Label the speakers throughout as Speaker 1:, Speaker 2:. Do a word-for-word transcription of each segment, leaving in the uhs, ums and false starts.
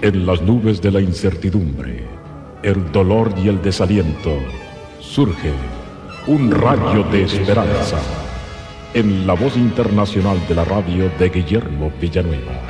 Speaker 1: En las nubes de la incertidumbre, el dolor y el desaliento, surge un rayo de esperanza en la voz internacional de la radio de Guillermo Villanueva.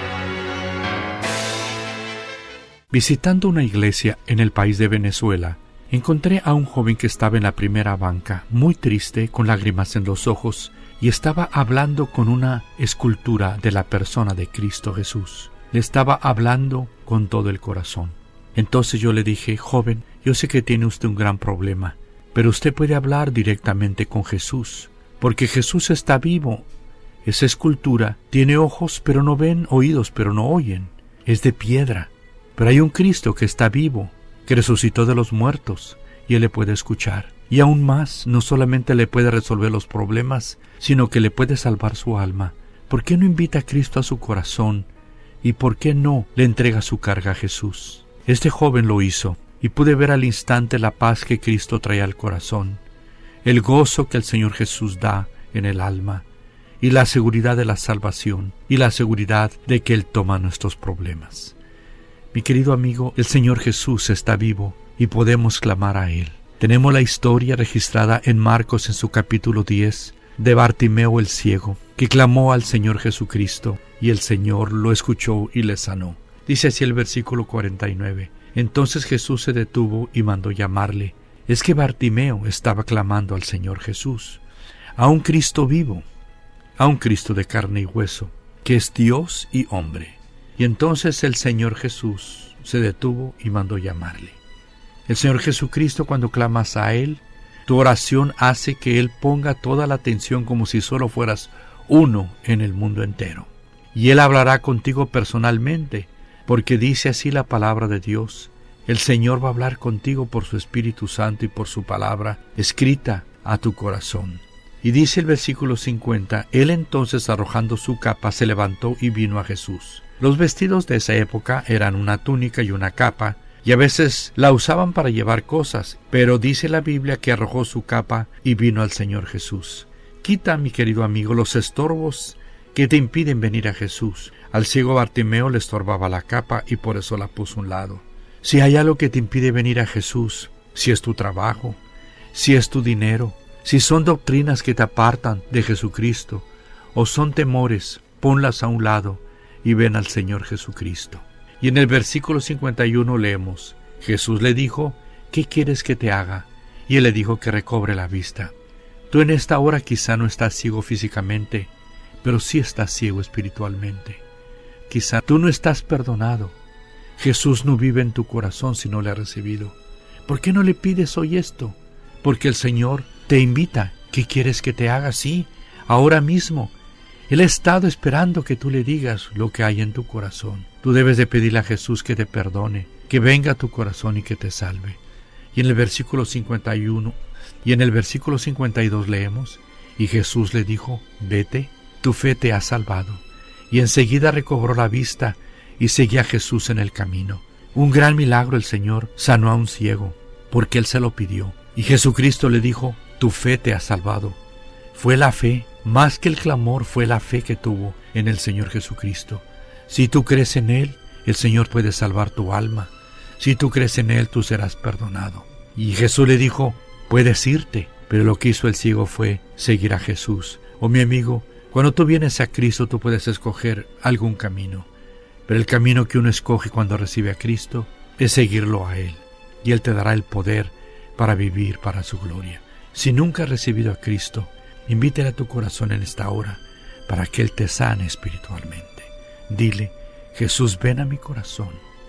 Speaker 2: Visitando una iglesia en el país de Venezuela, encontré a un joven que estaba en la primera banca, muy triste, con lágrimas en los ojos, y estaba hablando con una escultura de la persona de Cristo Jesús. Le estaba hablando con todo el corazón. Entonces yo le dije: joven, yo sé que tiene usted un gran problema, pero usted puede hablar directamente con Jesús, porque Jesús está vivo. Esa escultura tiene ojos pero no ven, oídos pero no oyen. Es de piedra, pero hay un Cristo que está vivo, que resucitó de los muertos, y Él le puede escuchar. Y aún más, no solamente le puede resolver los problemas, sino que le puede salvar su alma. ¿Por qué no invita a Cristo a su corazón? ¿Y por qué no le entrega su carga a Jesús? Este joven lo hizo, y pude ver al instante la paz que Cristo trae al corazón, el gozo que el Señor Jesús da en el alma, y la seguridad de la salvación, y la seguridad de que Él toma nuestros problemas. Mi querido amigo, el Señor Jesús está vivo, y podemos clamar a Él. Tenemos la historia registrada en Marcos en su capítulo diez, de Bartimeo el ciego, que clamó al Señor Jesucristo, y el Señor lo escuchó y le sanó. Dice así el versículo cuarenta y nueve. Entonces Jesús se detuvo y mandó llamarle. Es que Bartimeo estaba clamando al Señor Jesús, a un Cristo vivo, a un Cristo de carne y hueso, que es Dios y hombre. Y entonces el Señor Jesús se detuvo y mandó llamarle. El Señor Jesucristo, cuando clamas a Él, tu oración hace que Él ponga toda la atención como si solo fueras uno en el mundo entero. Y Él hablará contigo personalmente, porque dice así la palabra de Dios. El Señor va a hablar contigo por su Espíritu Santo y por su palabra escrita a tu corazón. Y dice el versículo cincuenta, Él entonces, arrojando su capa, se levantó y vino a Jesús. Los vestidos de esa época eran una túnica y una capa, y a veces la usaban para llevar cosas, pero dice la Biblia que arrojó su capa y vino al Señor Jesús. Quita, mi querido amigo, los estorbos que te impiden venir a Jesús. Al ciego Bartimeo le estorbaba la capa y por eso la puso a un lado. Si hay algo que te impide venir a Jesús, si es tu trabajo, si es tu dinero, si son doctrinas que te apartan de Jesucristo, o son temores, ponlas a un lado y ven al Señor Jesucristo. Y en el versículo cincuenta y uno leemos, Jesús le dijo, ¿qué quieres que te haga? Y él le dijo que recobre la vista. Tú en esta hora quizá no estás ciego físicamente, pero sí estás ciego espiritualmente. Quizá tú no estás perdonado. Jesús no vive en tu corazón si no le has recibido. ¿Por qué no le pides hoy esto? Porque el Señor te invita. ¿Qué quieres que te haga? Sí, ahora mismo. Él ha estado esperando que tú le digas lo que hay en tu corazón. Tú debes de pedirle a Jesús que te perdone, que venga a tu corazón y que te salve. Y en el versículo cincuenta y uno y en el versículo cincuenta y dos leemos, y Jesús le dijo, vete, tu fe te ha salvado. Y enseguida recobró la vista y seguía a Jesús en el camino. Un gran milagro, el Señor sanó a un ciego, porque Él se lo pidió. Y Jesucristo le dijo, tu fe te ha salvado. Fue la fe, más que el clamor, fue la fe que tuvo en el Señor Jesucristo. Si tú crees en Él, el Señor puede salvar tu alma. Si tú crees en Él, tú serás perdonado. Y Jesús le dijo, puedes irte. Pero lo que hizo el ciego fue seguir a Jesús. Oh, mi amigo, cuando tú vienes a Cristo, tú puedes escoger algún camino. Pero el camino que uno escoge cuando recibe a Cristo es seguirlo a Él. Y Él te dará el poder para vivir para su gloria. Si nunca has recibido a Cristo, invítale a tu corazón en esta hora para que Él te sane espiritualmente. Dile, Jesús, ven a mi corazón,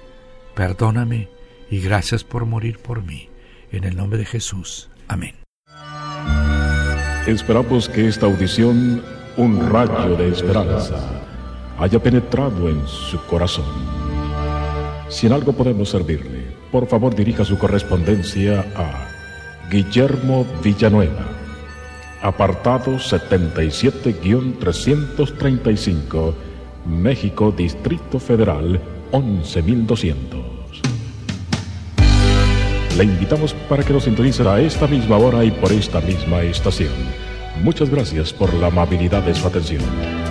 Speaker 2: perdóname y gracias por morir por mí. En el nombre de Jesús. Amén.
Speaker 1: Esperamos que esta audición, un rayo de esperanza, haya penetrado en su corazón. Si en algo podemos servirle, por favor dirija su correspondencia a Guillermo Villanueva, apartado setenta y siete trescientos treinta y cinco, México, Distrito Federal, once mil doscientos. Le invitamos para que nos sintonice a esta misma hora y por esta misma estación. Muchas gracias por la amabilidad de su atención.